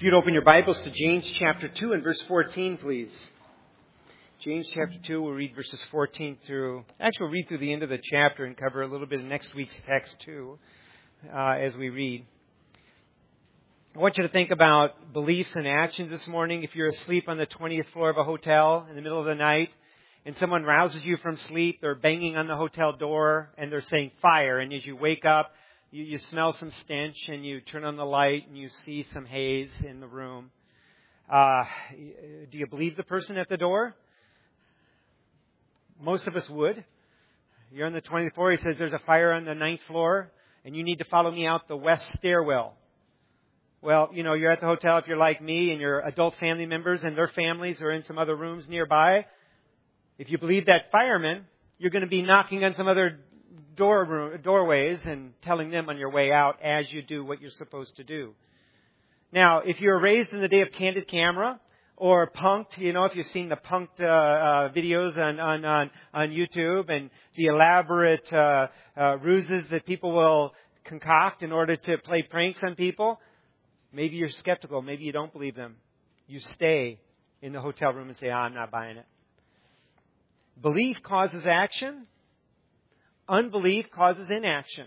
If you'd open your Bibles to James chapter 2 and verse 14, please. James chapter 2, we'll read verses 14 through... Actually, we'll read through the end of the chapter and cover a little bit of next week's text, too, as we read. I want you to think about beliefs and actions this morning. If you're asleep on the 20th floor of a hotel in the middle of the night and someone rouses you from sleep, they're banging on the hotel door and they're saying fire. And as you wake up, you smell some stench and you turn on the light and you see some haze in the room. Do you believe the person at the door? Most of us would. You're on the 20th floor. He says there's a fire on the 9th floor and you need to follow me out the west stairwell. Well, you know, you're at the hotel if you're like me and your adult family members and their families are in some other rooms nearby. If you believe that fireman, you're going to be knocking on some other doorways and telling them on your way out as you do what you're supposed to do. Now, if you're raised in the day of candid camera or punked, you know, if you've seen the punked videos on YouTube and the elaborate ruses that people will concoct in order to play pranks on people, maybe you're skeptical. Maybe you don't believe them. You stay in the hotel room and say, I'm not buying it. Belief causes action. Unbelief causes inaction.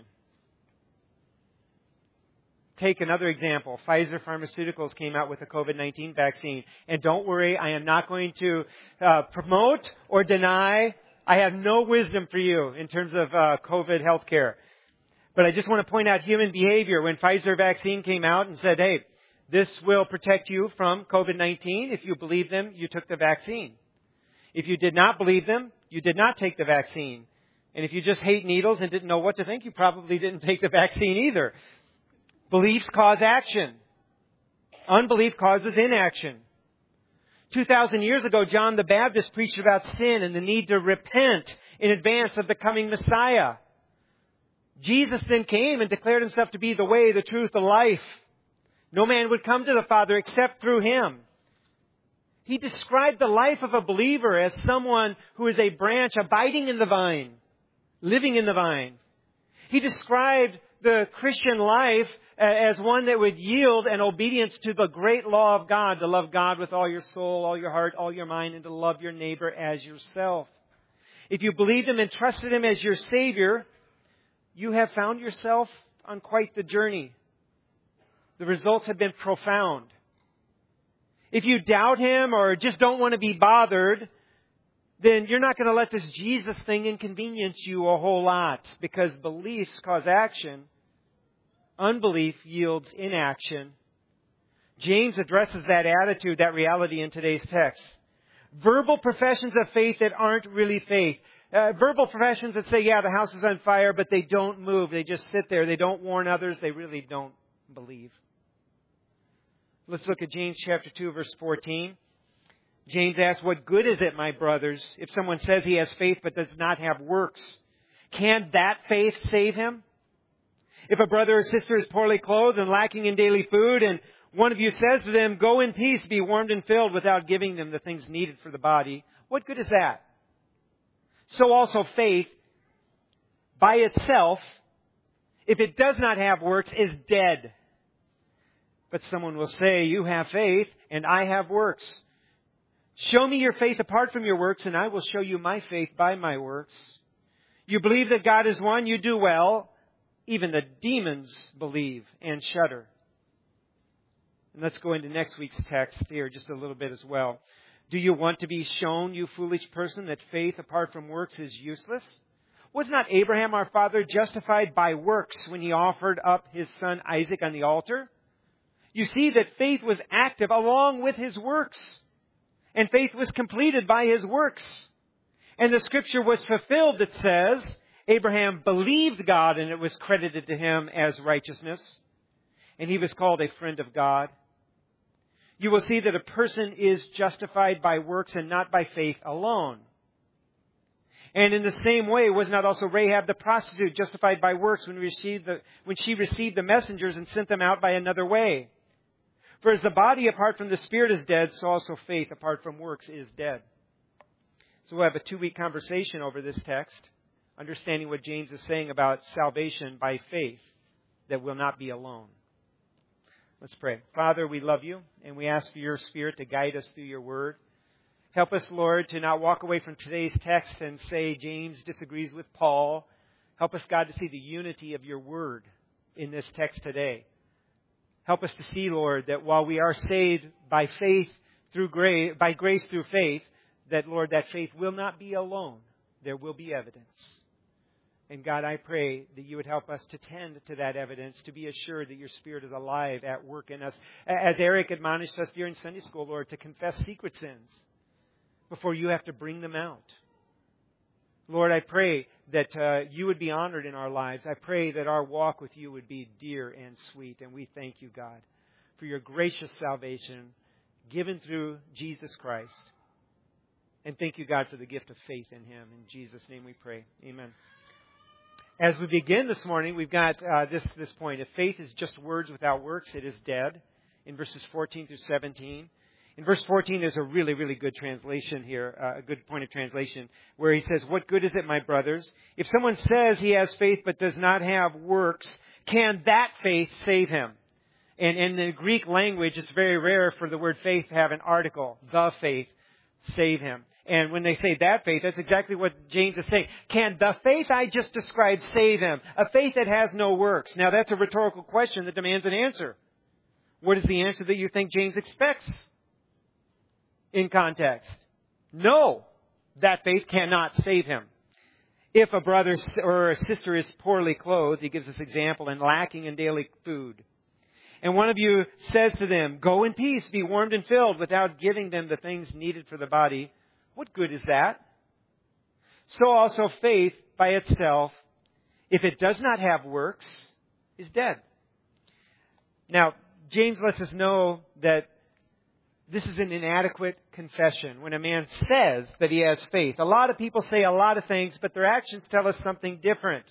Take another example. Pfizer Pharmaceuticals came out with a COVID-19 vaccine. And don't worry, I am not going to promote or deny. I have no wisdom for you in terms of COVID healthcare. But I just want to point out human behavior. When Pfizer vaccine came out and said, hey, this will protect you from COVID-19. If you believe them, you took the vaccine. If you did not believe them, you did not take the vaccine. And if you just hate needles and didn't know what to think, you probably didn't take the vaccine either. Beliefs cause action. Unbelief causes inaction. 2,000 years ago, John the Baptist preached about sin and the need to repent in advance of the coming Messiah. Jesus then came and declared himself to be the way, the truth, the life. No man would come to the Father except through him. He described the life of a believer as someone who is a branch abiding in the vine, living in the vine. He described the Christian life as one that would yield an obedience to the great law of God, to love God with all your soul, all your heart, all your mind, and to love your neighbor as yourself. If you believed him and trusted him as your Savior, you have found yourself on quite the journey. The results have been profound. If you doubt him or just don't want to be bothered, then you're not going to let this Jesus thing inconvenience you a whole lot, because beliefs cause action. Unbelief yields inaction. James addresses that attitude, that reality in today's text. Verbal professions of faith that aren't really faith. Verbal professions that say, yeah, the house is on fire, but they don't move. They just sit there. They don't warn others. They really don't believe. Let's look at James chapter 2, verse 14. James asks, what good is it, my brothers, if someone says he has faith but does not have works? Can that faith save him? If a brother or sister is poorly clothed and lacking in daily food, and one of you says to them, go in peace, be warmed and filled, without giving them the things needed for the body, what good is that? So also faith, by itself, if it does not have works, is dead. But someone will say, you have faith and I have works. Show me your faith apart from your works and I will show you my faith by my works. You believe that God is one, you do well. Even the demons believe and shudder. And let's go into next week's text here just a little bit as well. Do you want to be shown, you foolish person, that faith apart from works is useless? Was not Abraham our father justified by works when he offered up his son Isaac on the altar? You see that faith was active along with his works. And faith was completed by his works. And the scripture was fulfilled that says, Abraham believed God and it was credited to him as righteousness. And he was called a friend of God. You will see that a person is justified by works and not by faith alone. And in the same way, was not also Rahab the prostitute justified by works when she received the messengers and sent them out by another way? For as the body apart from the spirit is dead, so also faith apart from works is dead. So we'll have a 2-week conversation over this text, understanding what James is saying about salvation by faith that will not be alone. Let's pray. Father, we love you, and we ask for your Spirit to guide us through your word. Help us, Lord, to not walk away from today's text and say James disagrees with Paul. Help us, God, to see the unity of your word in this text today. Help us to see, Lord, that while we are saved by faith through grace, by grace through faith, that, Lord, that faith will not be alone. There will be evidence. And God, I pray that you would help us to tend to that evidence, to be assured that your Spirit is alive at work in us. As Eric admonished us during Sunday school, Lord, to confess secret sins before you have to bring them out. Lord, I pray that you would be honored in our lives. I pray that our walk with you would be dear and sweet. And we thank you, God, for your gracious salvation given through Jesus Christ. And thank you, God, for the gift of faith in him. In Jesus' name we pray. Amen. As we begin this morning, we've got this point. If faith is just words without works, it is dead. In verses 14 through 17. In verse 14, there's a really, really good translation here, a good point of translation, where he says, "What good is it, my brothers? If someone says he has faith but does not have works, can that faith save him?" And in the Greek language, it's very rare for the word faith to have an article, the faith, save him. And when they say that faith, that's exactly what James is saying. Can the faith I just described save him? A faith that has no works. Now that's a rhetorical question that demands an answer. What is the answer that you think James expects in context? No, that faith cannot save him. If a brother or a sister is poorly clothed, he gives this example, and lacking in daily food, and one of you says to them, "Go in peace, be warmed and filled," without giving them the things needed for the body, what good is that? So also faith by itself, if it does not have works, is dead. Now, James lets us know that this is an inadequate confession when a man says that he has faith. A lot of people say a lot of things, but their actions tell us something different.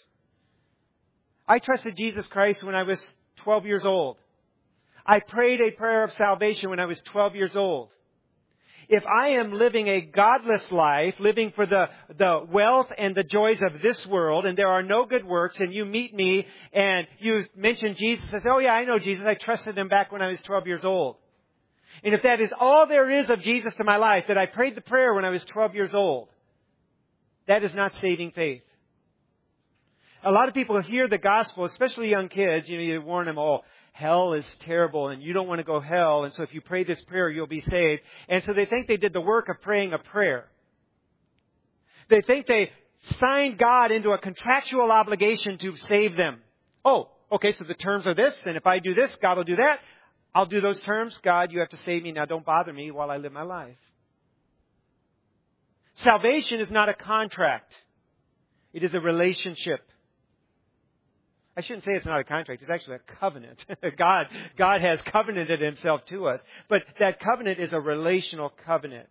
I trusted Jesus Christ when I was 12 years old. I prayed a prayer of salvation when I was 12 years old. If I am living a godless life, living for the wealth and the joys of this world, and there are no good works, and you meet me and you mention Jesus, I say, "Oh yeah, I know Jesus. I trusted him back when I was 12 years old." And if that is all there is of Jesus to my life, that I prayed the prayer when I was 12 years old, that is not saving faith. A lot of people hear the gospel, especially young kids, you warn them, "Oh, hell is terrible and you don't want to go hell. And so if you pray this prayer, you'll be saved." And so they think they did the work of praying a prayer. They think they signed God into a contractual obligation to save them. Oh, okay, so the terms are this, and if I do this, God will do that. I'll do those terms. God, you have to save me. Now don't bother me while I live my life. Salvation is not a contract. It is a relationship. I shouldn't say it's not a contract. It's actually a covenant. God has covenanted himself to us. But that covenant is a relational covenant.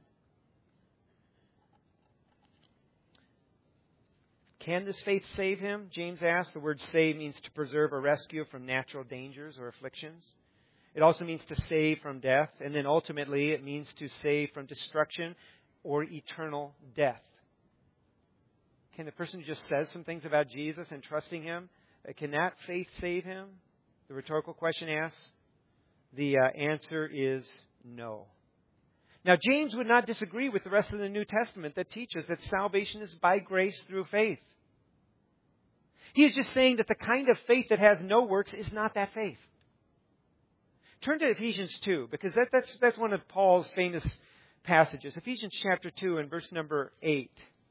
Can this faith save him? James asks. The word save means to preserve or rescue from natural dangers or afflictions. It also means to save from death. And then ultimately it means to save from destruction or eternal death. Can the person who just says some things about Jesus and trusting him, can that faith save him? The rhetorical question asks. The answer is no. Now, James would not disagree with the rest of the New Testament that teaches that salvation is by grace through faith. He is just saying that the kind of faith that has no works is not that faith. Turn to Ephesians 2, because that's one of Paul's famous passages. Ephesians chapter 2 and verse number 8.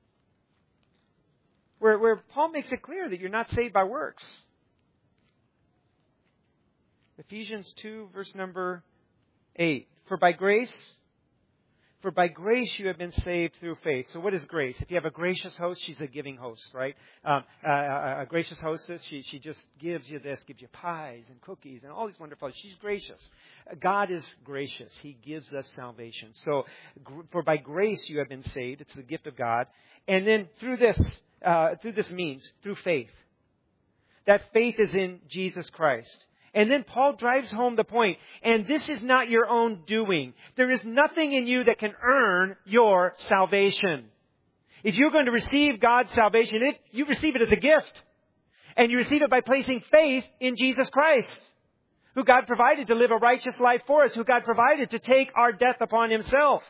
Where Paul makes it clear that you're not saved by works. Ephesians 2, verse number 8. For by grace you have been saved through faith. So what is grace? If you have a gracious host, she's a giving host, right? A gracious hostess, she just gives you this, gives you pies and cookies and all these wonderful things. She's gracious. God is gracious. He gives us salvation. So, for by grace you have been saved. It's the gift of God. And then through this means, through faith. That faith is in Jesus Christ. And then Paul drives home the point, and this is not your own doing. There is nothing in you that can earn your salvation. If you're going to receive God's salvation, you receive it as a gift. And you receive it by placing faith in Jesus Christ. who God provided to live a righteous life for us, who God provided to take our death upon Himself.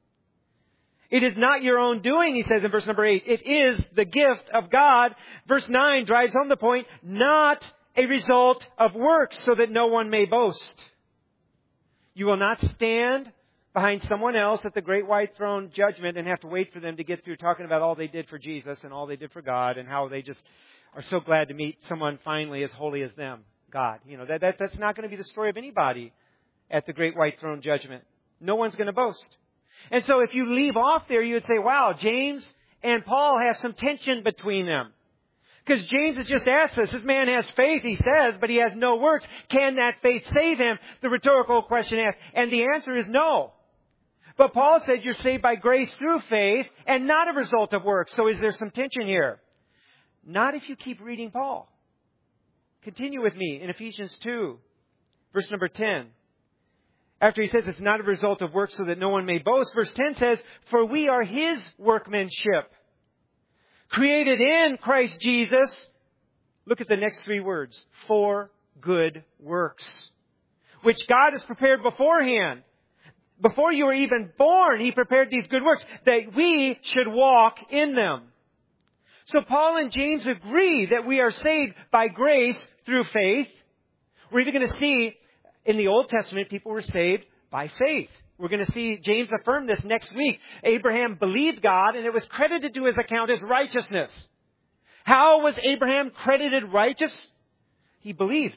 It is not your own doing, he says in verse number 8. It is the gift of God. Verse 9 drives home the point, not a result of works, so that no one may boast. You will not stand behind someone else at the great white throne judgment and have to wait for them to get through talking about all they did for Jesus and all they did for God and how they just are so glad to meet someone finally as holy as them, God. That's not going to be the story of anybody at the great white throne judgment. No one's going to boast. And so if you leave off there, you would say, wow, James and Paul have some tension between them. Because James has just asked us, this man has faith, he says, but he has no works. Can that faith save him? The rhetorical question asked. And the answer is no. But Paul said you're saved by grace through faith and not a result of works. So is there some tension here? Not if you keep reading Paul. Continue with me in Ephesians 2, verse number 10. After he says it's not a result of works so that no one may boast, verse 10 says, for we are His workmanship, created in Christ Jesus. Look at the next three words. For good works, which God has prepared beforehand. Before you were even born, He prepared these good works that we should walk in them. So Paul and James agree that we are saved by grace through faith. We're even going to see in the Old Testament, people were saved by faith. We're going to see James affirm this next week. Abraham believed God, and it was credited to his account as righteousness. How was Abraham credited righteous? He believed.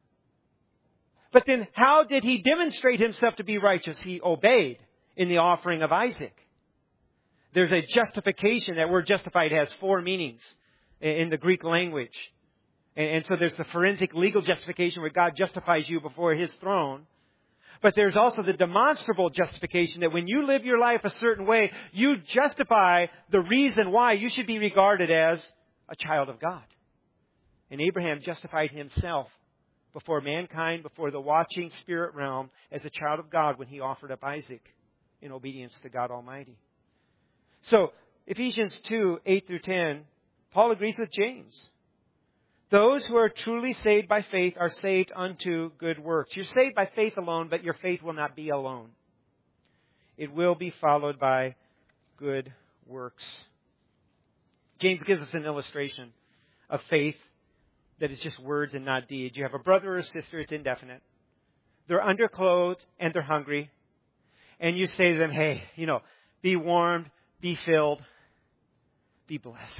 But then how did he demonstrate himself to be righteous? He obeyed in the offering of Isaac. There's a justification. That word justified has four meanings in the Greek language. And so there's the forensic legal justification where God justifies you before His throne. But there's also the demonstrable justification that when you live your life a certain way, you justify the reason why you should be regarded as a child of God. And Abraham justified himself before mankind, before the watching spirit realm, as a child of God when he offered up Isaac in obedience to God Almighty. So, Ephesians 2, 8 through 10, Paul agrees with James. Those who are truly saved by faith are saved unto good works. You're saved by faith alone, but your faith will not be alone. It will be followed by good works. James gives us an illustration of faith that is just words and not deeds. You have a brother or a sister, it's indefinite. They're underclothed and they're hungry. And you say to them, hey, be warmed, be filled, be blessed.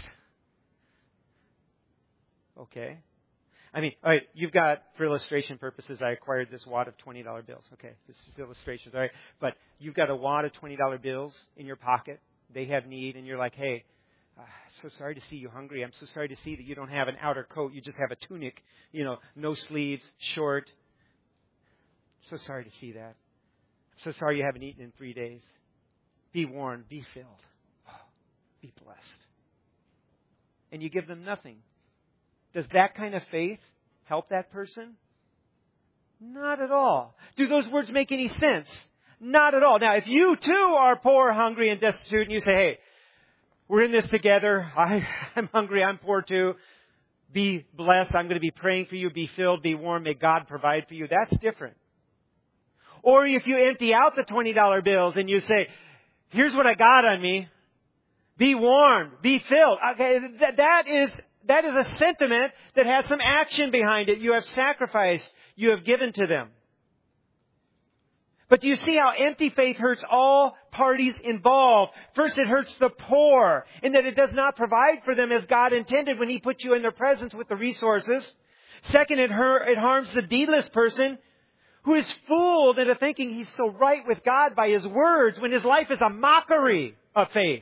Okay. All right, you've got, for illustration purposes, I acquired this wad of $20 bills. Okay, this is illustrations, all right? But you've got a wad of $20 bills in your pocket. They have need, and you're like, hey, I'm so sorry to see you hungry. I'm so sorry to see that you don't have an outer coat. You just have a tunic, no sleeves, short. I'm so sorry to see that. I'm so sorry you haven't eaten in 3 days. Be warmed, be filled, be blessed. And you give them nothing. Does that kind of faith help that person? Not at all. Do those words make any sense? Not at all. Now, if you too are poor, hungry, and destitute, and you say, hey, we're in this together. I'm hungry. I'm poor too. Be blessed. I'm going to be praying for you. Be filled. Be warm. May God provide for you. That's different. Or if you empty out the $20 bills and you say, here's what I got on me. Be warmed. Be filled. Okay, that is a sentiment that has some action behind it. You have sacrificed. You have given to them. But do you see how empty faith hurts all parties involved? First, it hurts the poor in that it does not provide for them as God intended when He put you in their presence with the resources. Second, it harms the deedless person who is fooled into thinking he's so right with God by his words when his life is a mockery of faith.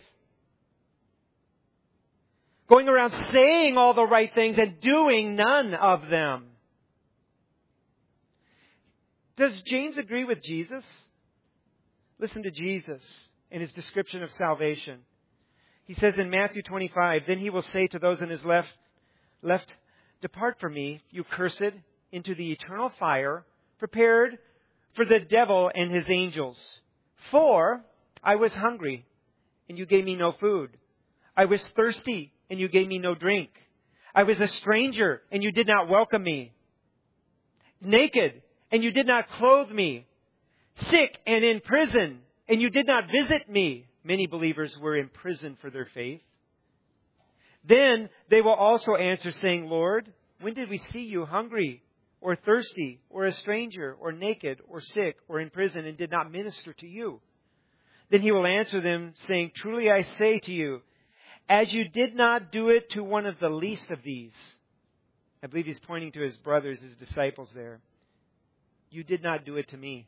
Going around saying all the right things and doing none of them. Does James agree with Jesus? Listen to Jesus in His description of salvation. He says in Matthew 25, then He will say to those in His left, depart from me, you cursed, into the eternal fire, prepared for the devil and his angels. For I was hungry, and you gave me no food. I was thirsty, and you gave me no drink. I was a stranger, and you did not welcome me. Naked, and you did not clothe me, sick and in prison, and you did not visit me. Many believers were in prison for their faith. Then they will also answer, saying, Lord, when did we see you hungry or thirsty or a stranger or naked or sick or in prison and did not minister to you? Then he will answer them, saying, truly I say to you, as you did not do it to one of the least of these. I believe he's pointing to his brothers, his disciples there. You did not do it to me.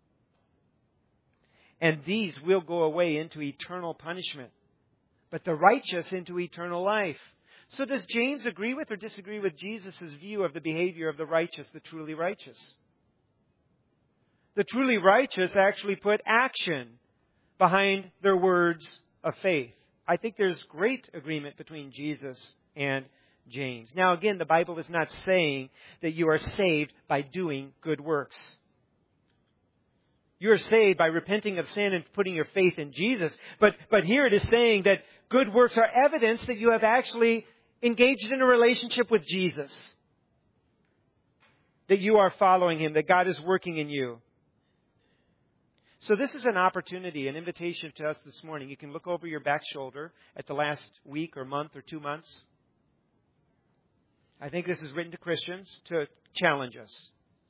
And these will go away into eternal punishment, but the righteous into eternal life. So does James agree with or disagree with Jesus' view of the behavior of the righteous, the truly righteous? The truly righteous actually put action behind their words of faith. I think there's great agreement between Jesus and James. Now again, the Bible is not saying that you are saved by doing good works. You are saved by repenting of sin and putting your faith in Jesus. But here it is saying that good works are evidence that you have actually engaged in a relationship with Jesus. That you are following Him, that God is working in you. So this is an opportunity, an invitation to us this morning. You can look over your back shoulder at the last week or month or 2 months. I think this is written to Christians to challenge us.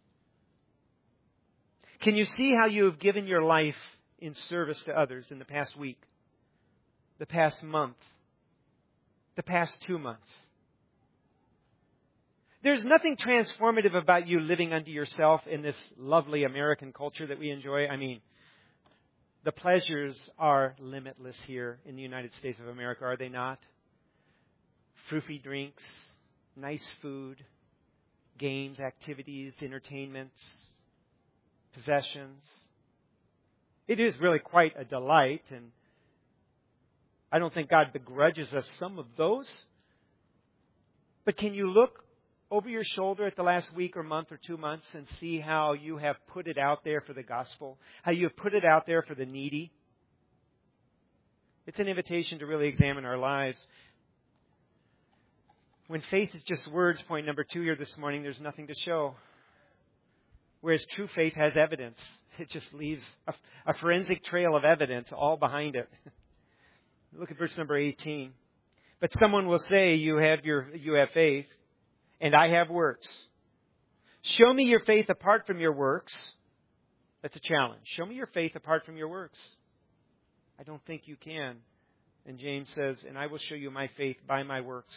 Can you see how you have given your life in service to others in the past week, the past month, the past 2 months? There's nothing transformative about you living unto yourself in this lovely American culture that we enjoy. I mean, the pleasures are limitless here in the United States of America, are they not? Fruity drinks, nice food, games, activities, entertainments, possessions. It is really quite a delight, and I don't think God begrudges us some of those. But can you look over your shoulder at the last week or month or 2 months and see how you have put it out there for the gospel? How you have put it out there for the needy? It's an invitation to really examine our lives. When faith is just words, point number 2 here this morning, there's nothing to show. Whereas true faith has evidence. It just leaves a forensic trail of evidence all behind it. Look at verse number 18. But someone will say, you have faith, and I have works. Show me your faith apart from your works. That's a challenge. Show me your faith apart from your works. I don't think you can. And James says, and I will show you my faith by my works.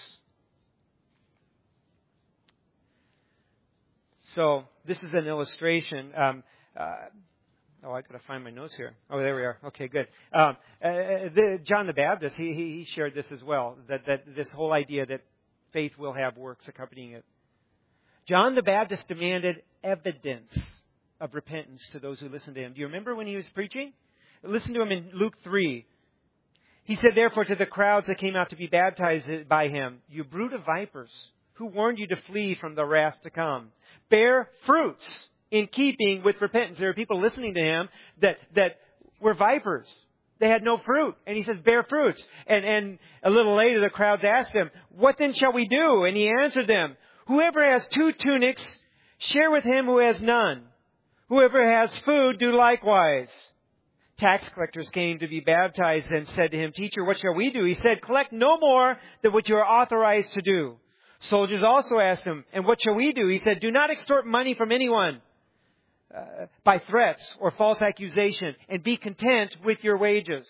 So this is an illustration. I got to find my notes here. Oh, there we are. Okay, good. John the Baptist, he shared this as well. That this whole idea that faith will have works accompanying it. John the Baptist demanded evidence of repentance to those who listened to him. Do you remember when he was preaching? Listen to him in Luke 3. He said, therefore, to the crowds that came out to be baptized by him, you brood of vipers, who warned you to flee from the wrath to come? Bear fruits in keeping with repentance. There are people listening to him that were vipers. They had no fruit. And he says, bear fruits. And a little later, the crowds asked him, what then shall we do? And he answered them, whoever has 2 tunics, share with him who has none. Whoever has food, do likewise. Tax collectors came to be baptized and said to him, teacher, what shall we do? He said, collect no more than what you are authorized to do. Soldiers also asked him, and what shall we do? He said, do not extort money from anyone by threats or false accusation, and be content with your wages.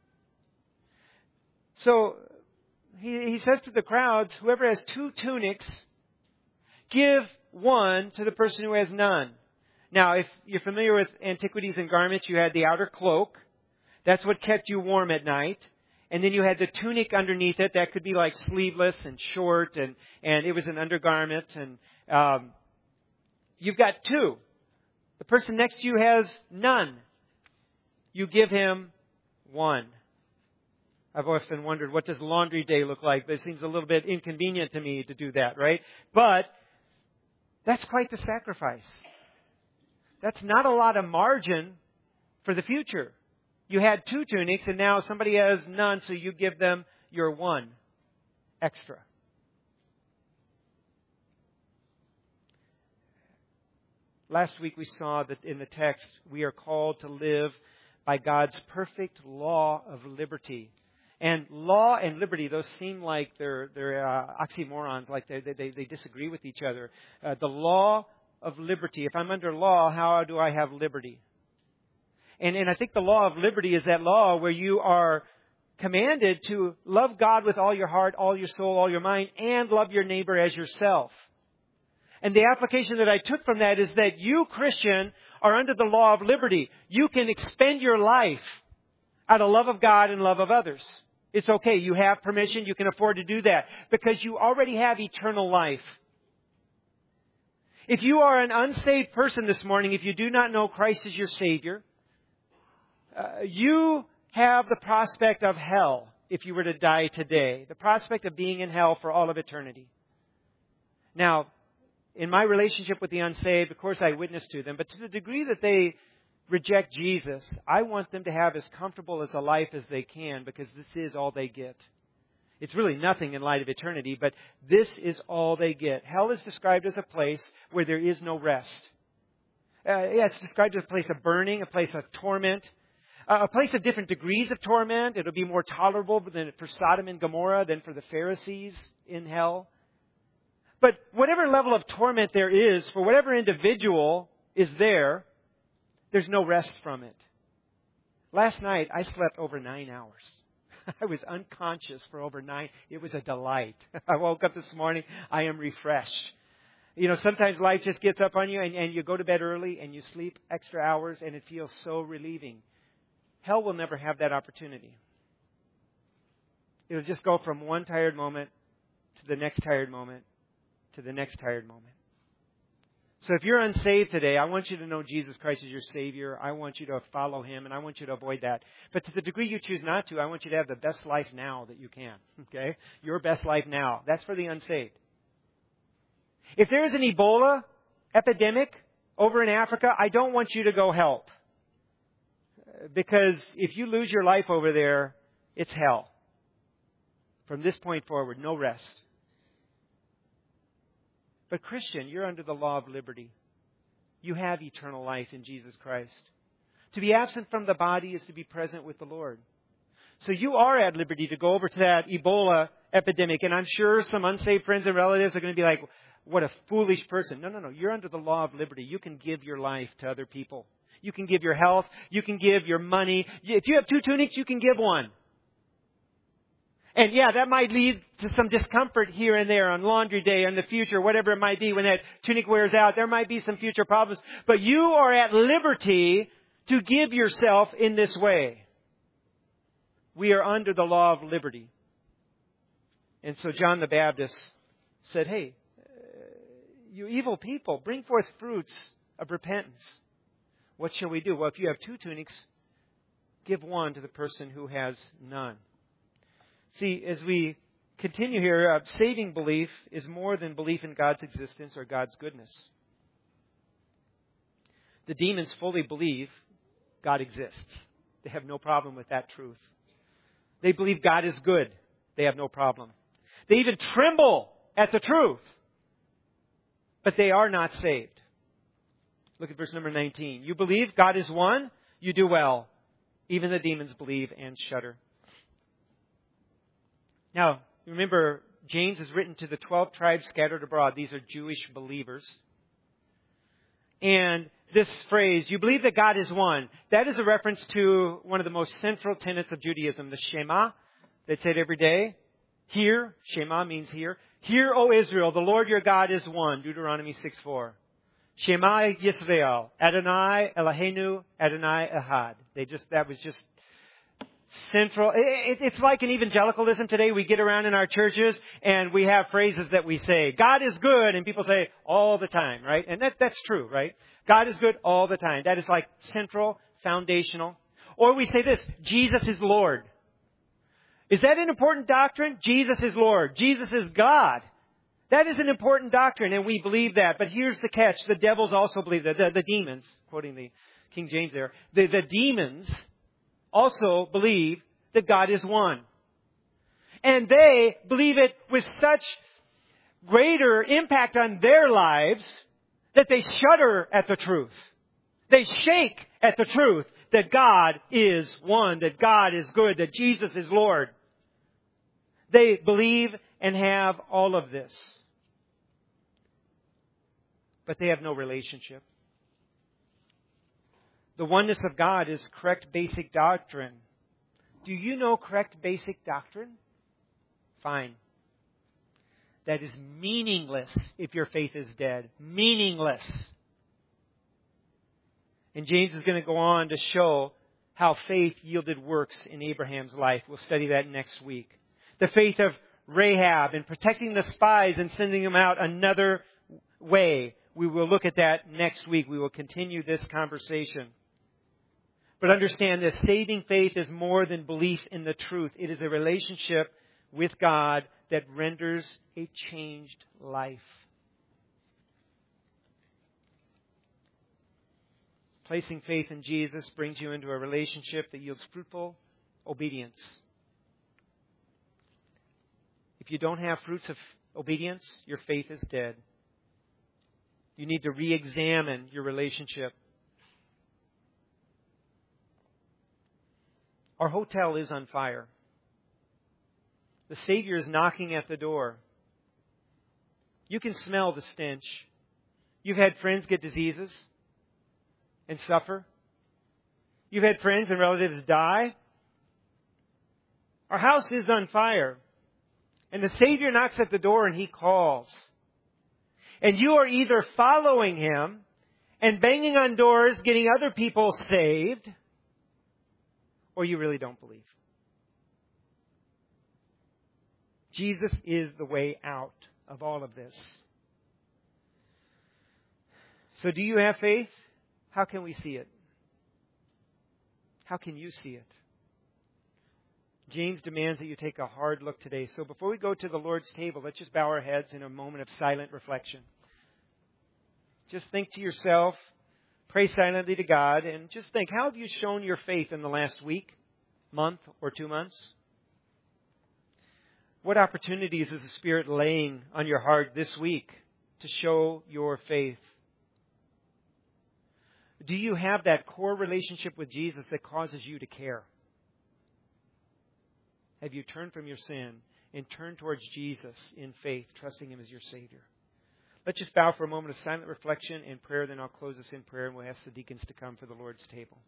So he says to the crowds, whoever has 2 tunics, give one to the person who has none. Now, if you're familiar with antiquities and garments, you had the outer cloak. That's what kept you warm at night. And then you had the tunic underneath it. That could be like sleeveless and short, and it was an undergarment. And you've got 2. The person next to you has none. You give him 1. I've often wondered, what does laundry day look like? But it seems a little bit inconvenient to me to do that, right? But that's quite the sacrifice. That's not a lot of margin for the future. You had 2 tunics, and now somebody has none, so you give them your 1 extra. Last week we saw that in the text we are called to live by God's perfect law of liberty. And law and liberty, those seem like they're oxymorons, like they disagree with each other. The law of liberty. If I'm under law, how do I have liberty? And I think the law of liberty is that law where you are commanded to love God with all your heart, all your soul, all your mind, and love your neighbor as yourself. And the application that I took from that is that you, Christian, are under the law of liberty. You can expend your life out of love of God and love of others. It's okay. You have permission. You can afford to do that because you already have eternal life. If you are an unsaved person this morning, if you do not know Christ as your Savior, you have the prospect of hell if you were to die today. The prospect of being in hell for all of eternity. Now, in my relationship with the unsaved, of course I witness to them, but to the degree that they reject Jesus, I want them to have as comfortable as a life as they can because this is all they get. It's really nothing in light of eternity, but this is all they get. Hell is described as a place where there is no rest. It's described as a place of burning, a place of torment, a place of different degrees of torment. It'll be more tolerable than for Sodom and Gomorrah than for the Pharisees in hell. But whatever level of torment there is, for whatever individual is there, there's no rest from it. Last night, I slept over 9 hours. I was unconscious for over 9. It was a delight. I woke up this morning. I am refreshed. You know, sometimes life just gets up on you and you go to bed early and you sleep extra hours and it feels so relieving. Hell will never have that opportunity. It'll just go from one tired moment to the next tired moment to the next tired moment. So if you're unsaved today, I want you to know Jesus Christ is your Savior. I want you to follow Him, and I want you to avoid that. But to the degree you choose not to, I want you to have the best life now that you can. Okay? Your best life now. That's for the unsaved. If there is an Ebola epidemic over in Africa, I don't want you to go help. Because if you lose your life over there, it's hell. From this point forward, no rest. But Christian, you're under the law of liberty. You have eternal life in Jesus Christ. To be absent from the body is to be present with the Lord. So you are at liberty to go over to that Ebola epidemic. And I'm sure some unsaved friends and relatives are going to be like, what a foolish person. No. You're under the law of liberty. You can give your life to other people. You can give your health. You can give your money. If you have 2 tunics, you can give one. And yeah, that might lead to some discomfort here and there on laundry day in the future, whatever it might be. When that tunic wears out, there might be some future problems. But you are at liberty to give yourself in this way. We are under the law of liberty. And so John the Baptist said, hey, you evil people, bring forth fruits of repentance. What shall we do? Well, if you have 2 tunics, give one to the person who has none. See, as we continue here, saving belief is more than belief in God's existence or God's goodness. The demons fully believe God exists. They have no problem with that truth. They believe God is good. They have no problem. They even tremble at the truth. But they are not saved. Look at verse number 19. You believe God is one, you do well. Even the demons believe and shudder. Now, remember, James is written to the 12 tribes scattered abroad. These are Jewish believers. And this phrase, you believe that God is one, that is a reference to one of the most central tenets of Judaism, the Shema. They say it every day. Hear, Shema means hear. Hear, O Israel, the Lord your God is one, Deuteronomy 6:4. Shema Yisrael, Adonai Eloheinu, Adonai Ehad. That was just central. It's like in evangelicalism today. We get around in our churches and we have phrases that we say. God is good, and people say all the time, right? And that's true, right? God is good all the time. That is like central, foundational. Or we say this, Jesus is Lord. Is that an important doctrine? Jesus is Lord. Jesus is God. That is an important doctrine, and we believe that. But here's the catch. The devils also believe that. The demons, quoting the King James there, the demons also believe that God is one. And they believe it with such greater impact on their lives that they shudder at the truth. They shake at the truth that God is one, that God is good, that Jesus is Lord. They believe and have all of this. But they have no relationship. The oneness of God is correct basic doctrine. Do you know correct basic doctrine? Fine. That is meaningless if your faith is dead. Meaningless. And James is going to go on to show how faith yielded works in Abraham's life. We'll study that next week. The faith of Rahab in protecting the spies and sending them out another way. We will look at that next week. We will continue this conversation. But understand this, saving faith is more than belief in the truth. It is a relationship with God that renders a changed life. Placing faith in Jesus brings you into a relationship that yields fruitful obedience. If you don't have fruits of obedience, your faith is dead. You need to re-examine your relationship. Our hotel is on fire. The Savior is knocking at the door. You can smell the stench. You've had friends get diseases and suffer. You've had friends and relatives die. Our house is on fire. And the Savior knocks at the door and He calls. And you are either following Him and banging on doors, getting other people saved, or you really don't believe. Jesus is the way out of all of this. So do you have faith? How can we see it? How can you see it? James demands that you take a hard look today. So before we go to the Lord's table, let's just bow our heads in a moment of silent reflection. Just think to yourself, pray silently to God, and just think, how have you shown your faith in the last week, month, or 2 months? What opportunities is the Spirit laying on your heart this week to show your faith? Do you have that core relationship with Jesus that causes you to care? Have you turned from your sin and turned towards Jesus in faith, trusting Him as your Savior? Let's just bow for a moment of silent reflection and prayer, then I'll close us in prayer and we'll ask the deacons to come for the Lord's table.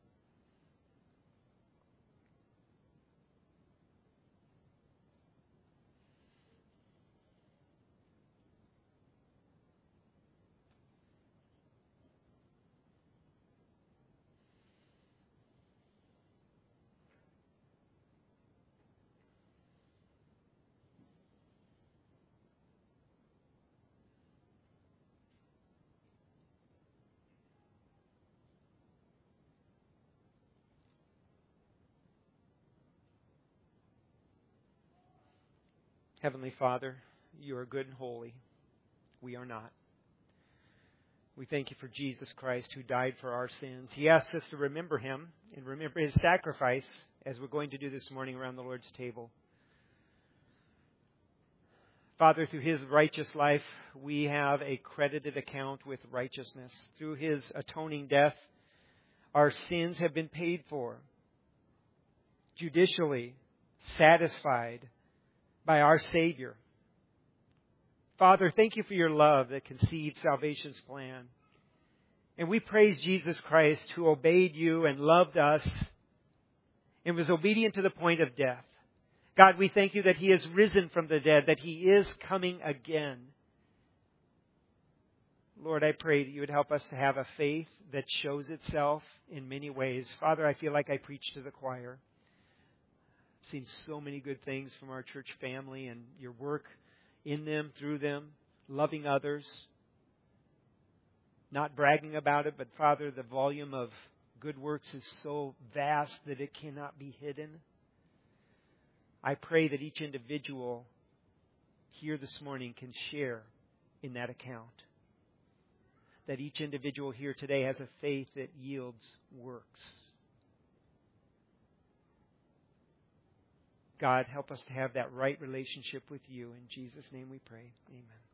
Heavenly Father, You are good and holy. We are not. We thank You for Jesus Christ who died for our sins. He asks us to remember Him and remember His sacrifice as we're going to do this morning around the Lord's table. Father, through His righteous life, we have a credited account with righteousness. Through His atoning death, our sins have been paid for, judicially satisfied by our Savior. Father, thank You for Your love that conceived salvation's plan. And we praise Jesus Christ who obeyed You and loved us and was obedient to the point of death. God, we thank You that He is risen from the dead, that He is coming again. Lord, I pray that You would help us to have a faith that shows itself in many ways. Father, I feel like I preach to the choir. I've seen so many good things from our church family and Your work in them, through them, loving others, not bragging about it, but Father, the volume of good works is so vast that it cannot be hidden. I pray that each individual here this morning can share in that account. That each individual here today has a faith that yields works. God, help us to have that right relationship with You. In Jesus' name we pray. Amen.